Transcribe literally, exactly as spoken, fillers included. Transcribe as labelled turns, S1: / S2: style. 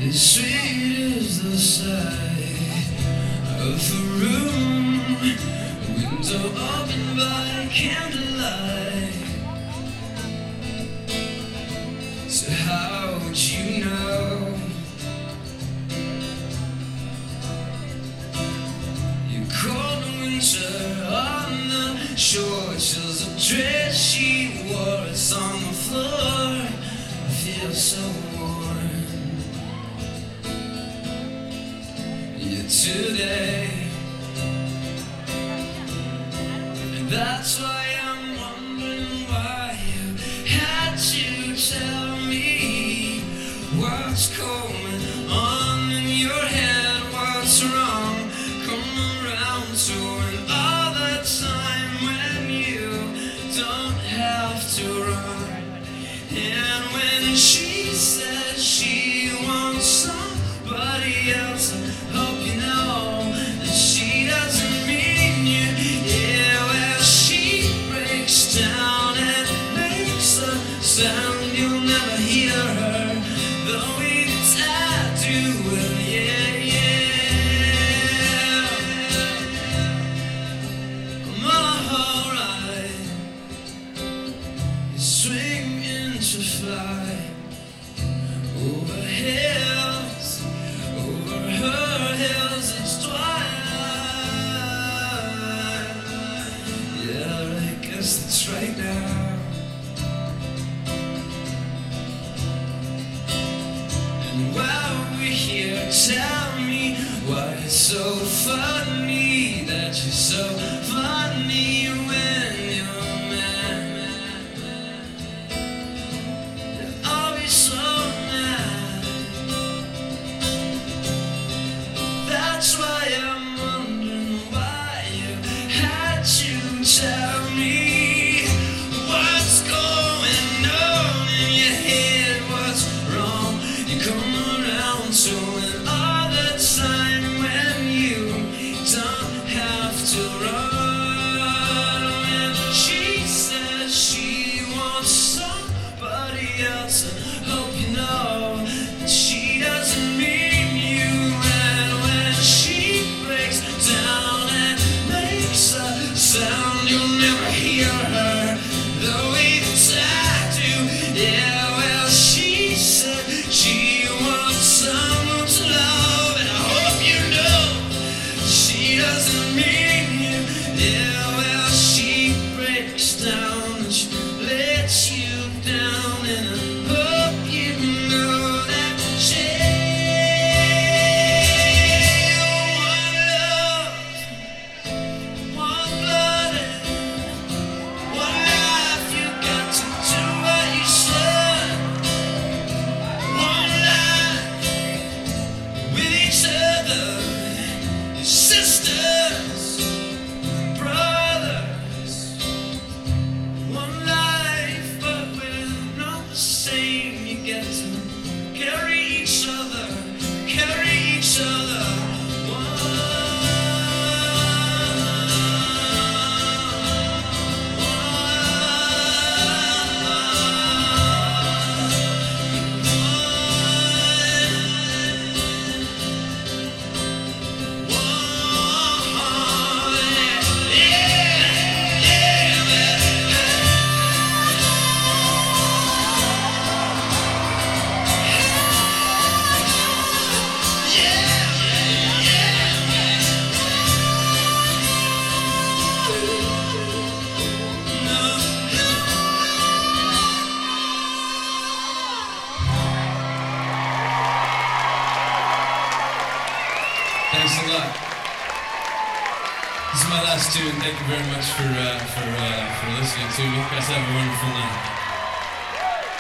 S1: As sweet as the sight of a room, window open by candlelight. So how would you know? You cold winter on the shore, chills a dress she wore. It's on the floor, I feel so warm. Yeah, today, and that's why I'm wondering why you had to tell me what's going on in your head, what's wrong. Come around to an all the time when you don't have to run. And when she says she wants somebody else, I hope you know that she doesn't mean you. Yeah, well, she breaks down and makes a sound you'll never hear her, though it's I do. Well, yeah, yeah, I'm alright. You swing into fly over hills, over her hills, it's twilight. Yeah, I guess that's right now. And while we're here, tell me why it's so funny that you're so funny when you're mad. You're always so mad. That's why I'm wondering why you had to tell me what's going on in your head, what's wrong. You come around to it all the time when you don't have to run. When she says she wants somebody else, I hope you know that she doesn't mean you. And when she breaks down and makes a sound you'll never hear her, the way that I do. Yeah, well, she said she wants someone to love, and I hope you know she doesn't mean you. Yeah, well, she breaks down and she lets you down, and I hope you know that she one love, one blood, and one life. You got to do what you said. One life with each other, your sisters, brothers. One life, but we're not the same. You get to carry each other, carry each other. Thanks a lot. This is my last tune. Thank you very much for uh, for uh, for listening to me. You guys have a wonderful night.